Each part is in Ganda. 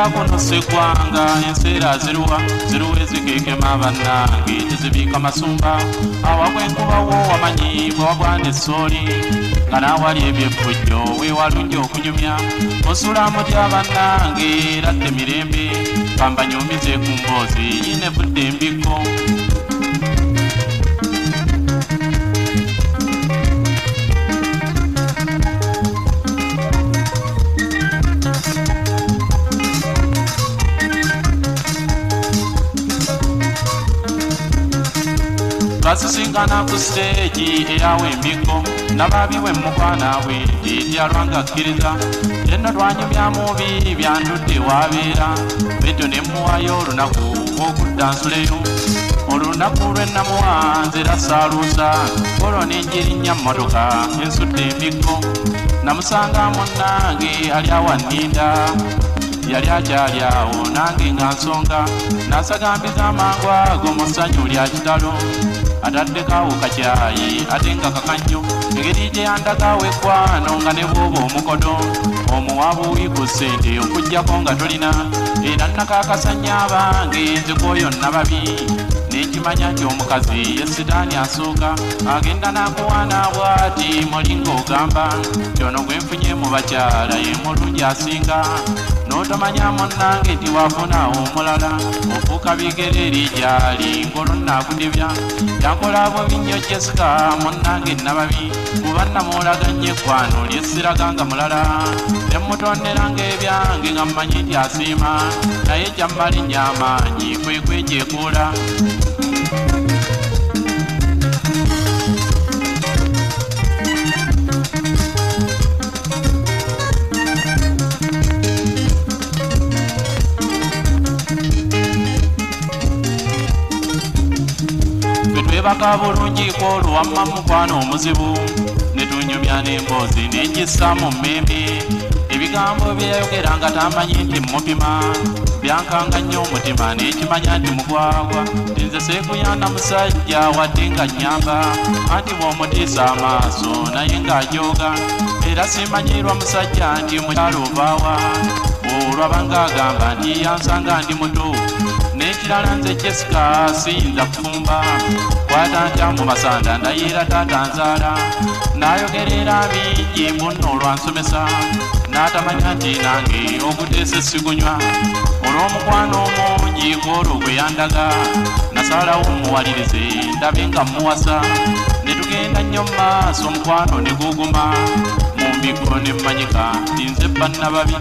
Nendera kuno sekwanga ensera ziruwa ezikekema bannange tezibika masumba awakwenkuba wo wamanyi bwe wagwana essoli nga naawali ebyeffujjo weewalungi okunyumya osula mutya bannange era tte mirembe kambanyumize ku mboozi yinevudde embikko basisinkana ku siteegi eyawe embiko nababiwe mukwana we etyalwanga akkiriza yenno twanyumya mubi byantudde wabeera betyo ne muwayo olunaku okudda nsuleyo olunaku lwennamuwanze era saaluusa olwo nenjerinnya mmotoka ensudde embiko namusanga munnange ali awanninda yali akyali awo nange nga nsonga nasagambiza amangu ago mu ssanyu lya kitalo ataddekawo kakyayi ate nga kakannyo engeri gye yandagawo eggwano nga ne bw'oba omukodo omuwabuwi ku ssente okuggyako nga tolina era nakakasanya abange nze kwoyo nababi nekimanya nti omukazi ye sitaani asooka agenda nakuwaana bw'ati mulinga ogamba kyono gwe nfunye mu bakyala ye mulungi asinga n'otomanya munnange nti wafuna omulala ofuuka bigere eri gyali ngolo nakudibya yankola bubi nnyo Jessica munnange nababi kuba namuolaganye eggwano lyesiraganga mulala nemutonderanga ebyange nga mmanyi nti asiima naye jammali nyamaanyi kwekwejeekuula baka bulungi kw'oluwamma mukwano omuzibu netunyumya n'emboozi nenjissa mu mmembe ebigambo byeyayogera nga tamanyi nti mupima byankanga nnyo omutima nekimanya nti mugwagwa tinze seekuyanda musajja wadde nga nnyamba anti bw'omutiisa amaaso naye ng'ajooga era simanyirwa musajja nti mukyalo ovaawa olwabanga agamba nti yansanga ndi muto n'ekirala nze Jessica siyinza kufumba kwata ntya mu masanda ndayiira taata nzaala n'ayogerera bingi munno olwansomesa n'atamanya nti nange okuteesa essigunywa olw'omukwano omungi gw'olwo gwe yandaga nasalawo muwalirize ndabe nga muwasa ne tugenda nnyo mu maaso omukwano ne guguma mu mbiko ne mmanyika nti nze bannababi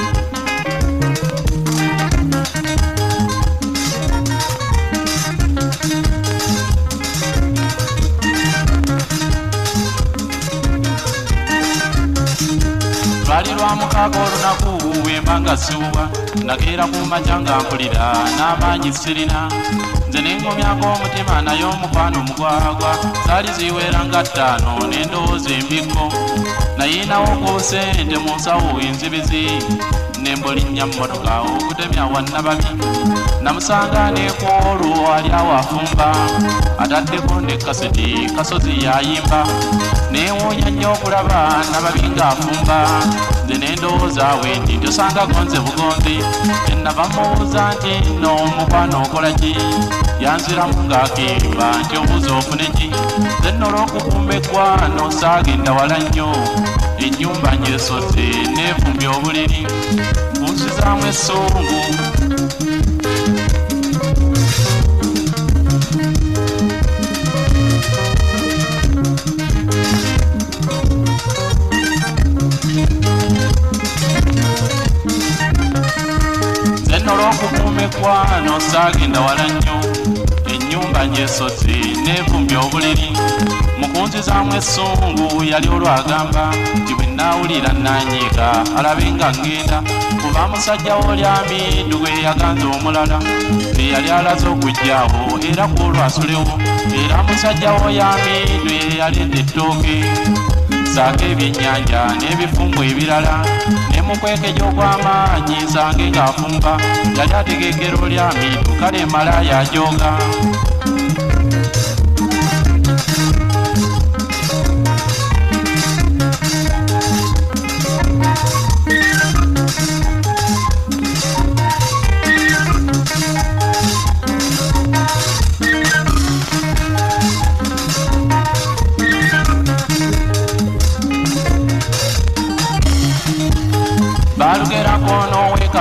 lwali lwa mukaaga olunaku wembanga siwuwa nakeera ku makya nga mpulira n'amaanyi sirina nze nengomyako omutima naye omukwano omugwagwa zaali ziwera nga 5 n'endowooza embikko nayinawo ku sente mu nsawo enzibizi nembulinnya mmotoka okutemya wannababi namusanga nekwolwo ali awo afumba ataddeko ne kaseti kasozi yayimba newuunya nnyo okulaba nababi ng'afumba nze nendowooza wendi tosanga gonze bugonzi enava mubuuza nti nno omukwano okola ki yanziramu ng'akimba nti obuuza ofune ki nze nno olw'okukumba eggwano saagenda wala nnyo ennyumba nyesoze neefumbya obuliri bunzizaamu essungu olw'okukuuma eggwano saagenda wala nnyo ennyumba nyesozi neevumbya obuliri mukunzizaamu essungu yali olwagamba nti bwe naawulira nanyiika alabe nga ngenda kuba musajja w'olyamindu gwe yaganza omulala eyali alaze okujjaawo era kwolwasulewo era musajja w'oyamindu eyalenda ettooke saako ebyennyanja n'ebifumbo ebirala nemukwekeja ogw'amaanyi nsange ng'afumba yali ategekera olyamindu kale emalaaya ajooga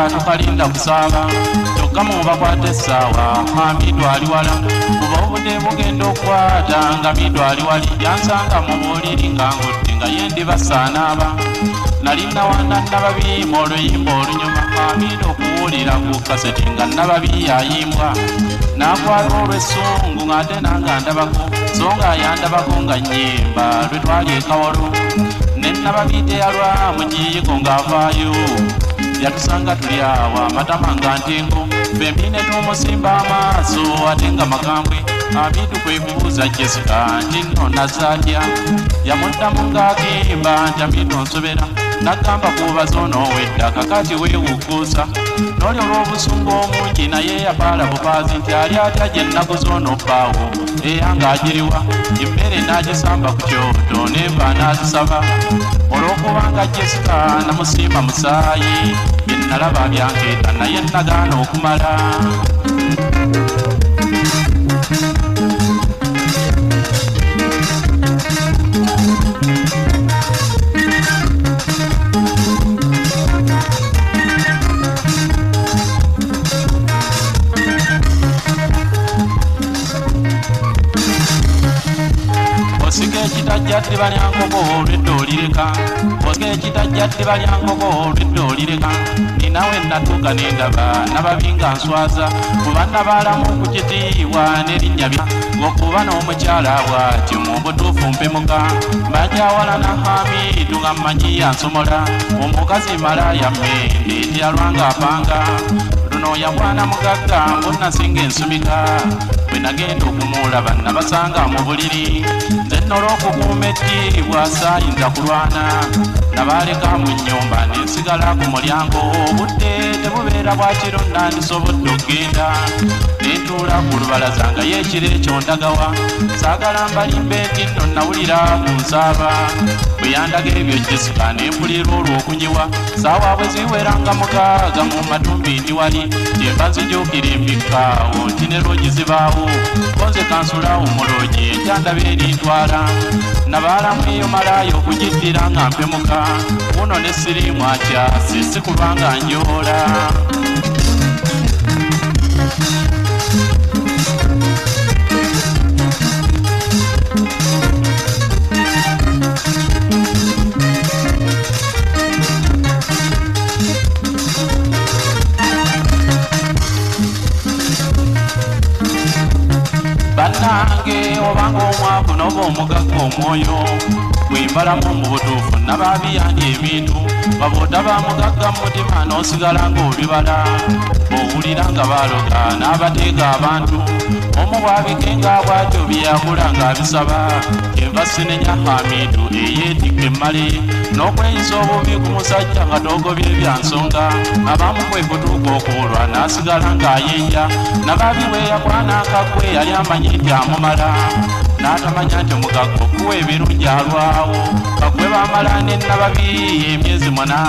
nga tukalinda kusaaba kyokka mubakwata essaawa Hamidu ali wala kuba obudde bugenda okukwata nga Midu ali wali yansanga mu buliri nga ngudde nga yendi basaanaaba nali nawana Nababi mu oluyimba olunyuma Hamidu okuwulira ku kaseti nga Nababi yayimbwa nakwala olw'essungu ng'ate nanga ndabako so nga yandabako nga nnyimba lwe twali ekawalo ne Nababi teyalwa mu kiyigo ng'avaayo yatusanga tuli awo amatama nga ntengo fembi ne tumusimba amaaso ate nga magambwe Hamidu kwe kubuuza Jessica nti nno nazaalya yamuddamu ng'agimba nti Hamidu nsobera nagamba kubaza onoowedda kakati weewukuusa n'oli olw'obusungu omungi naye yapaala bupaazi nti ali atya gye nnaku z'onobbaawo eyanga agiriwa emmere n'agisamba ku kyoto n'enva n'azisaba olw'okubanga Jessica namusiima musaayi bye nalaba byankeeta naye nagaana okumala ekitajjadde balyankoko olwedde olireka osika ekitajjadde balyankoko olwedde olireka ninawe natuuka nendaba Nababi nga nswaza kuba nabaalamu ku kitiibwa n'erinnya bya ng'okuba n'omukyala bw'atyo mu butuufu mpemuka mbajawala na Hamidu nga mmanyi yansomola omukazi malaya mmende teyalwanga apanga luno yabwana mugagga mbonnasinga ensumika bwe nagenda okumuulaba nabasanga mu buliri nze n'olw'okukuuma ettiibwa saayinza kulwana nabaleka mu nnyumba nensigala ku mulyango obudde tebubeera bwakiro nandisobodde okgenda nentuula ku lubalaza nga yeekiro ekyo ndagawa saagala mbalimba enti nno nawulira ku nsaaba bwe yandaga ebyo Jessica nempulira olw'okunyiwa saawa bwe ziweranga mukaaga mu matumbi ndi wali kyemba nzijuukira embikkaawo nti ne loogi zibaawo konze kansula omuloogi enkyandaba erintwala nabaalamu eyo malayo okugiddira nga mpemuka uno ne siriimu akyasi si kulwanga njoola bannange obanga omwavu n'oba omugagga omwoyo gwembalamu mu butuufu Nababi yandi ebintu babotaba mugagga mutima n'osigala ng'olibala owulira nga baloga n'abateeka abantu omu bwabikenga bwatyo byeyakula ng'abisaba enva sinenya Hamidu eyeetikka emmale n'okweyisa obubi ku musajja nga toogobye byansonga abamu kwe kutuuka okuwulwa n'asigala ng'ayenja Nababi bwe yakwana akagwe yali amanyi nti amumala n'atamanya nti mugagga okuwa ebirungi alwawo kagwe bamala ne Nababi emyezi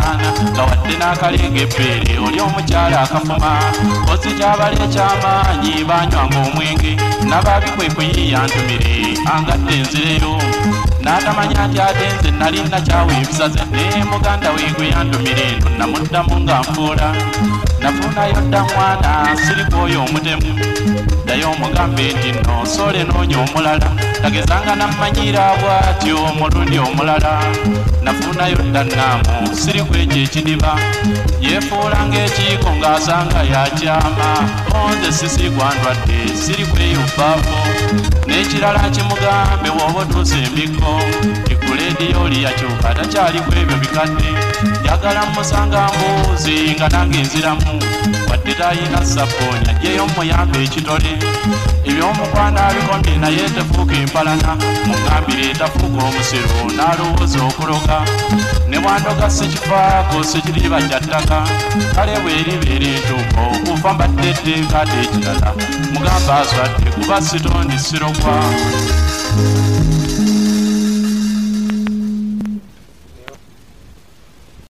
8 nga wadde n'akaleega ebbeere oli omukyala akafuma kozi kyabala ekyamaanyi banywanga omwenge Nababi kwe kuyiiya ntumire angadde enzireyo n'atamanya nti ate nze nali nakyawa ebisaze ne muganda we gwe yantumire eno namuddamu nga nfuula nafunayo dda mwana sirikwoyo omutemu ddayo omugambe nti nno sole noonya omulala tagezanga nammanyira bw'atyo omulundi omulala nafunayo dda nnaamu siriku ekyo ekidiba yeefuula ng'ekiiko ng'asanga yakyama onze sisigwa ndwadde siriku eyo baafo n'ekirala kimugambe w'oba otuusa embikko ikuleediyo oli yakyuka takyaliku ebyo bikadde njagala mmusanga mbuuzi nga nange nziramu wadde tayina sappooni ajjeyo muyambe ekitole ebyomukwana abikomye naye tefuuka empalana mugambire etafuuka omusiru n'alowooza okuloga ne bwandoga sikifaako sikiriba kya ttaka kale bweribeera entuuko okuva mbadde etteeka ate ekirala mugamba aswadde kuba sitondi sirogwa